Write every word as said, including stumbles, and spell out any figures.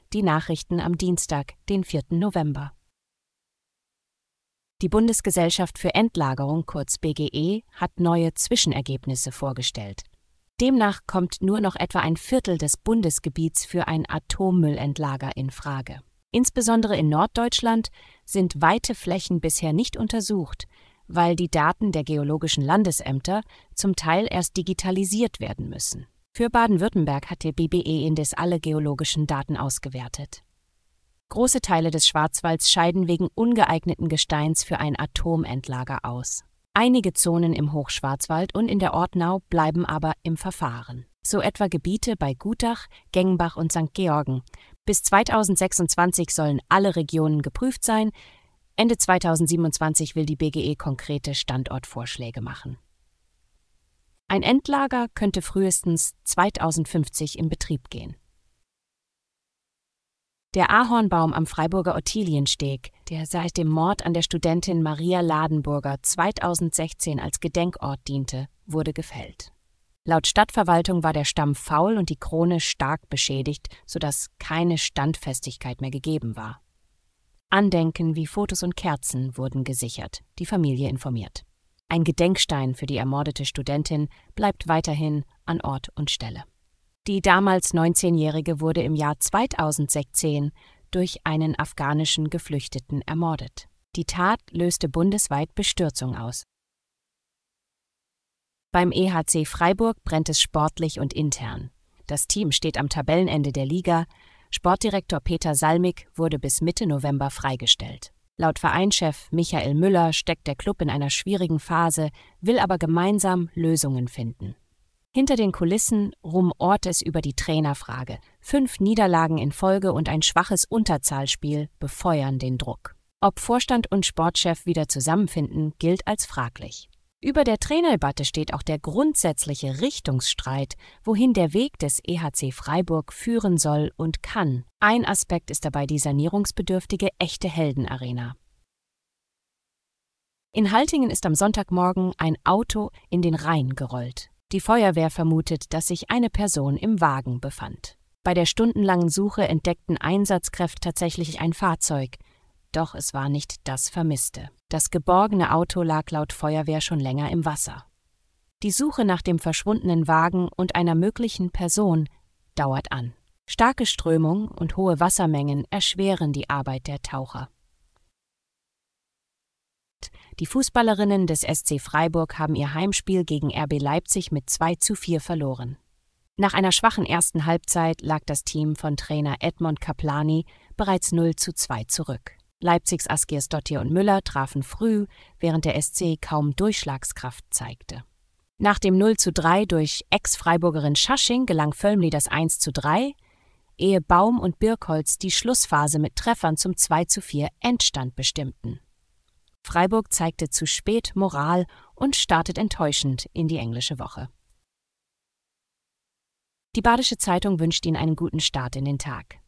Die Nachrichten am Dienstag, den vierten November. Die Bundesgesellschaft für Endlagerung, kurz B G E, hat neue Zwischenergebnisse vorgestellt. Demnach kommt nur noch etwa ein Viertel des Bundesgebiets für ein Atommüllendlager in Frage. Insbesondere in Norddeutschland sind weite Flächen bisher nicht untersucht, weil die Daten der geologischen Landesämter zum Teil erst digitalisiert werden müssen. Für Baden-Württemberg hat der B B E indes alle geologischen Daten ausgewertet. Große Teile des Schwarzwalds scheiden wegen ungeeigneten Gesteins für ein Atomendlager aus. Einige Zonen im Hochschwarzwald und in der Ortnau bleiben aber im Verfahren. So etwa Gebiete bei Gutach, Gengenbach und Sankt Georgen. Bis zweitausendsechsundzwanzig sollen alle Regionen geprüft sein. Ende zweitausendsiebenundzwanzig will die B G E konkrete Standortvorschläge machen. Ein Endlager könnte frühestens zweitausendfünfzig in Betrieb gehen. Der Ahornbaum am Freiburger Ottiliensteg, der seit dem Mord an der Studentin Maria Ladenburger zweitausendsechzehn als Gedenkort diente, wurde gefällt. Laut Stadtverwaltung war der Stamm faul und die Krone stark beschädigt, sodass keine Standfestigkeit mehr gegeben war. Andenken wie Fotos und Kerzen wurden gesichert, die Familie informiert. Ein Gedenkstein für die ermordete Studentin bleibt weiterhin an Ort und Stelle. Die damals neunzehnjährige wurde im Jahr zweitausendsechzehn durch einen afghanischen Geflüchteten ermordet. Die Tat löste bundesweit Bestürzung aus. Beim E H C Freiburg brennt es sportlich und intern. Das Team steht am Tabellenende der Liga. Sportdirektor Peter Salmig wurde bis Mitte November freigestellt. Laut Vereinschef Michael Müller steckt der Klub in einer schwierigen Phase, will aber gemeinsam Lösungen finden. Hinter den Kulissen rumort es über die Trainerfrage. Fünf Niederlagen in Folge und ein schwaches Unterzahlspiel befeuern den Druck. Ob Vorstand und Sportchef wieder zusammenfinden, gilt als fraglich. Über der Trainerdebatte steht auch der grundsätzliche Richtungsstreit, wohin der Weg des E H C Freiburg führen soll und kann. Ein Aspekt ist dabei die sanierungsbedürftige Echte Helden-Arena. In Haltingen ist am Sonntagmorgen ein Auto in den Rhein gerollt. Die Feuerwehr vermutet, dass sich eine Person im Wagen befand. Bei der stundenlangen Suche entdeckten Einsatzkräfte tatsächlich ein Fahrzeug, doch es war nicht das Vermisste. Das geborgene Auto lag laut Feuerwehr schon länger im Wasser. Die Suche nach dem verschwundenen Wagen und einer möglichen Person dauert an. Starke Strömung und hohe Wassermengen erschweren die Arbeit der Taucher. Die Fußballerinnen des S C Freiburg haben ihr Heimspiel gegen R B Leipzig mit zwei zu vier verloren. Nach einer schwachen ersten Halbzeit lag das Team von Trainer Edmond Kaplani bereits null zu zwei zurück. Leipzigs Askirsdottir und Müller trafen früh, während der S C kaum Durchschlagskraft zeigte. Nach dem null zu drei durch Ex-Freiburgerin Schasching gelang Völmli das eins zu drei, ehe Baum und Birkholz die Schlussphase mit Treffern zum zwei zu vier Endstand bestimmten. Freiburg zeigte zu spät Moral und startet enttäuschend in die englische Woche. Die Badische Zeitung wünscht Ihnen einen guten Start in den Tag.